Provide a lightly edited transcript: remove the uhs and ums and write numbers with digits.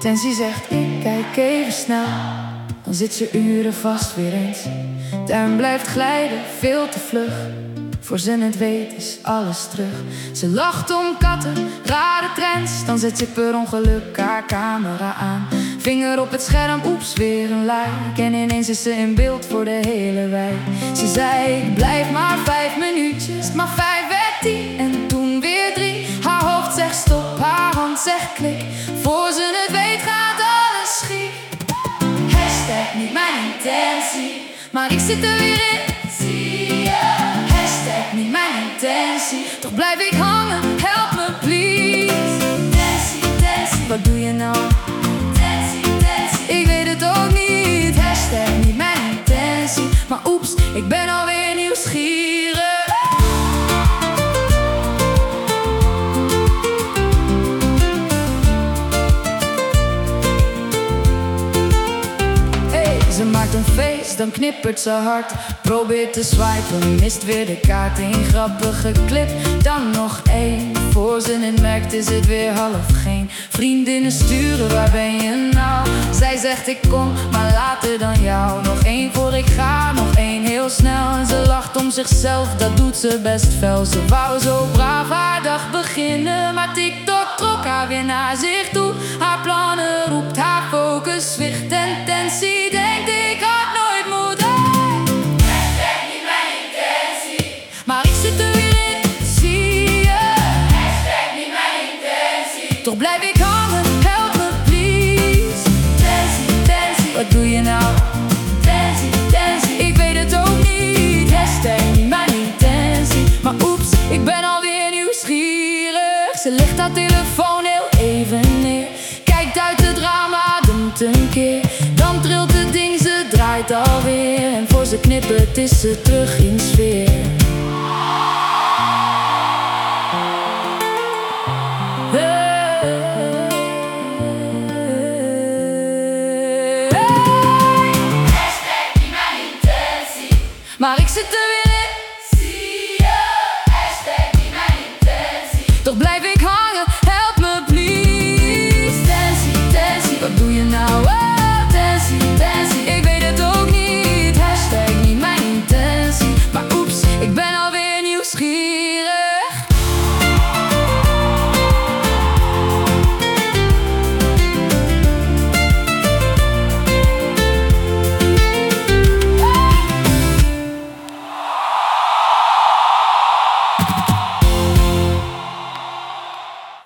intentie zegt ik kijk even snel, dan zit ze uren vast weer eens. Duim blijft glijden, veel te vlug. Voor ze het weet is alles terug. Ze lacht om katten, rare trends. Dan zet ze per ongeluk haar camera aan. Vinger op het scherm, oeps, weer een like. En ineens is ze in beeld voor de hele wijk. Ze zei, ik blijf maar 5 minuutjes. Maar 5 werd 10 en toen weer 3. Haar hoofd zegt stop, haar hand zegt klik. Voor ze het weet gaat alles schiek. Hashtag niet mijn intentie, maar ik zit er weer in. Zie je? Hashtag niet mijn intentie, toch blijf ik hangen, help me please. Tensie, wat doe je nou? Tensie, ik weet het ook niet. Hashtag niet mijn intentie, maar oeps, ik ben alweer nieuwsgierig. Ze maakt een feest, dan knippert ze hard. Probeert te swipen, mist weer de kaart. Een grappige clip, dan nog 1. Voor ze het merkt is het weer half geen. Vriendinnen sturen, waar ben je nou? Zij zegt ik kom, maar later dan jou. Nog 1 voor ik ga, nog 1 heel snel. En ze lacht om zichzelf, dat doet ze best fel. Ze wou zo braaf haar dag beginnen, maar TikTok trok haar weer naar zich toe. Haar plannen roept, haar focus zwicht en tensie denkt ik had nooit moeten. Hashtag niet mijn intentie, maar ik zit er weer in, zie je? hashtag niet mijn intentie, Toch blijf ik hangen, help me please. Tensie, wat doe je nou? Tensie, ik weet het ook niet. Hashtag niet mijn intentie, maar oeps, ik ben alweer nieuwsgierig. Ze legt haar telefoon heel even neer, kijkt uit het raam, ademt een keer. Dan trilt het ding, ze draait alweer. En voor ze knippert is ze terug in sfeer. hashtag niet mijn intentie, Maar ik zit er weer in, zie je? Hashtag niet mijn intentie, toch blijf ik